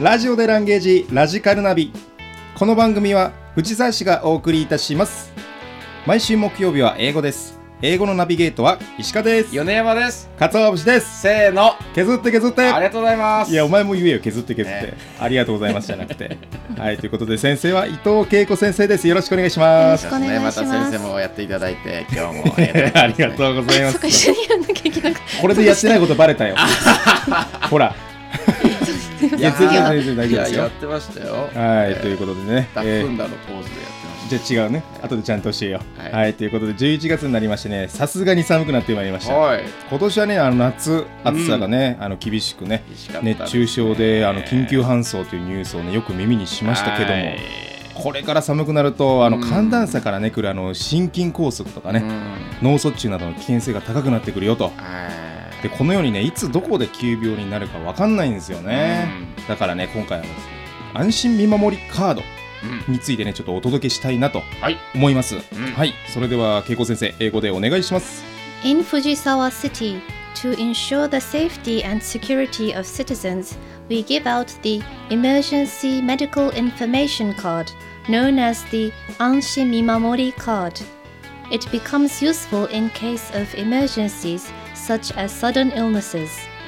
ラジオでランゲージラジカルナビ。この番組は藤沢市がお送りいたします。毎週木曜日は英語です。英語のナビゲートは石川です。 米山です。 鰹節です。 せーの、 削って削って。 ありがとうございます。 いやお前も言えよ、削って削って、ありがとうございますじゃなくてはい、ということで先生は伊藤恵子先生です。よろしくお願いします。 よろしくお願いします。 また先生もやっていただいて今日もありがとうございます。 そうか、一緒にやんなきゃいけなかった。 これでやってないことバレたよほらいや全然大丈夫ですよ。 やってましたよ。 はい、ということでね、 ダッフンダのポーズでやってました。 じゃあ違うね、後でちゃんと教えよう。はい、ということで11月になりましてね、さすがに寒くなってまいりました。今年はね、夏暑さがね、厳しくね、熱中症で緊急搬送というニュースをねよく耳にしましたけども、これから寒くなると寒暖差からね来る心筋梗塞とかね、脳卒中などの危険性が高くなってくるよと。でこのようにね、いつどこで急病になるか分かんないんですよね。だからね、今回は安心見守りカードについてね、ちょっとお届けしたいなと思います。はい、それでは恵子先生、英語でお願いします。 In Fujisawa City, to ensure the safety and security of citizens, we give out the Emergency Medical Information Card, known as the Anshin Mimamori Card. It becomes useful in case of emergencies such as sudden illnesses.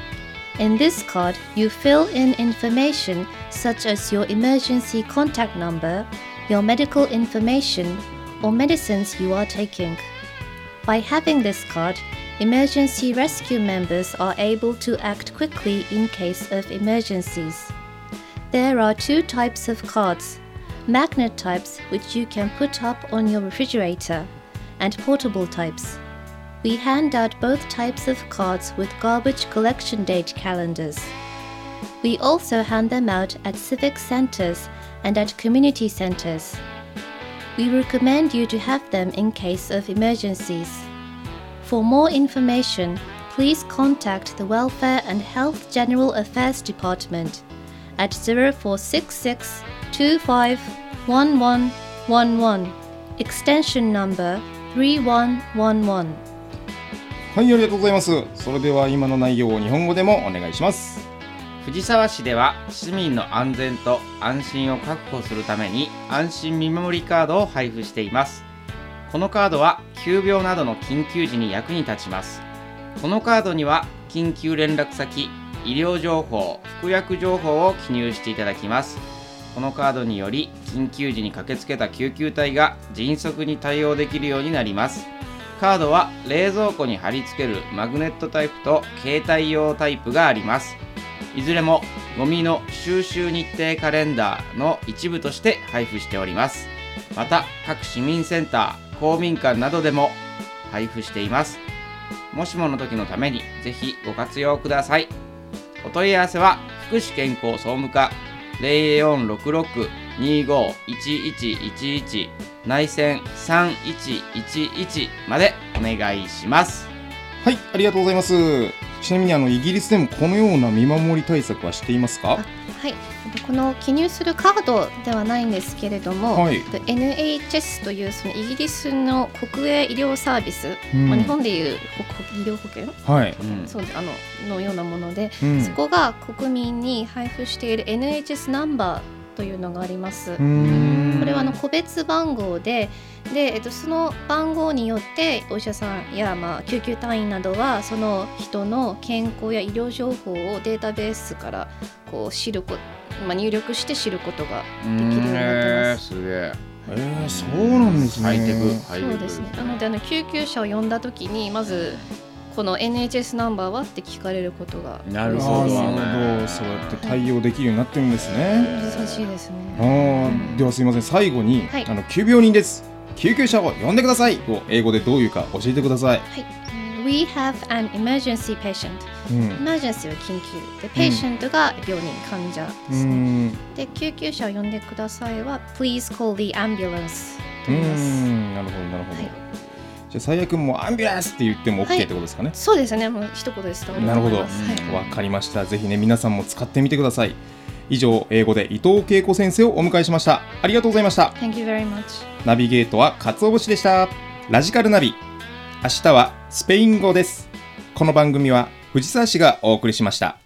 In this card, you fill in information such as your emergency contact number, your medical information, or medicines you are taking. By having this card, emergency rescue members are able to act quickly in case of emergencies. There are two types of cards: magnet types, which you can put up on your refrigerator, and portable types. We hand out both types of cards with garbage collection date calendars. We also hand them out at civic centers and at community centers. We recommend you to have them in case of emergencies. For more information, please contact the Welfare and Health General Affairs Department at 0466251111, extension number 3111. はい、ありがとうございます。それでは今の内容を日本語でもお願いします。 藤沢市では市民の安全と安心を確保するために安心見守りカードを配布しています。このカードは急病などの緊急時に役に立ちます。このカードには緊急連絡先、医療情報、服薬情報を記入していただきます。このカードにより緊急時に駆けつけた救急隊が迅速に対応できるようになります。カードは冷蔵庫に貼り付けるマグネットタイプと携帯用タイプがあります。いずれもゴミの収集日程カレンダーの一部として配布しております。また各市民センター、公民館などでも配布しています。もしもの時のためにぜひご活用ください。お問い合わせは福祉健康総務課 0466-251111 内線3111までお願いします。 はい、ありがとうございます。ちなみにイギリスでもこのような見守り対策はしていますか？ はい、この記入するカードではないんですけれども、はい、NHS というそのイギリスの国営医療サービス、日本でいう医療保険、 はい、 そうのようなもので、そこが国民に配布している NHS ナンバーというのがあります。これは個別番号で、その番号によってお医者さんや、救急隊員などはその人の健康や医療情報をデータベースから入力して知ることができるようになってます。 すげえ。 そうなんですね。 ハイテク。 そうですね。なので救急車を呼んだ時にまずこの NHS ナンバーはって聞かれることが。 なるほど。そうやって対応できるようになってるんですね。 難しいですね。 ではすいません、最後に、急病人です、救急車を呼んでくださいを英語でどういうか教えてください。 はい、We have an emergency patient、emergency は緊急で、patient が病人、患者ですね。で、救急車を呼んでくださいは Please call the ambulance と言います。 なるほどなるほど。じゃあ最悪もうアンビュランスって言っても OK ってことですかね。 そうですね、もう一言ですと。 なるほど、わかりました。ぜひね、皆さんも使ってみてください。以上、英語で伊藤恵子先生をお迎えしました。ありがとうございました。 Thank you very much。 ナビゲートは鰹節でした。ラジカルナビ、明日はスペイン語です。この番組は藤沢市がお送りしました。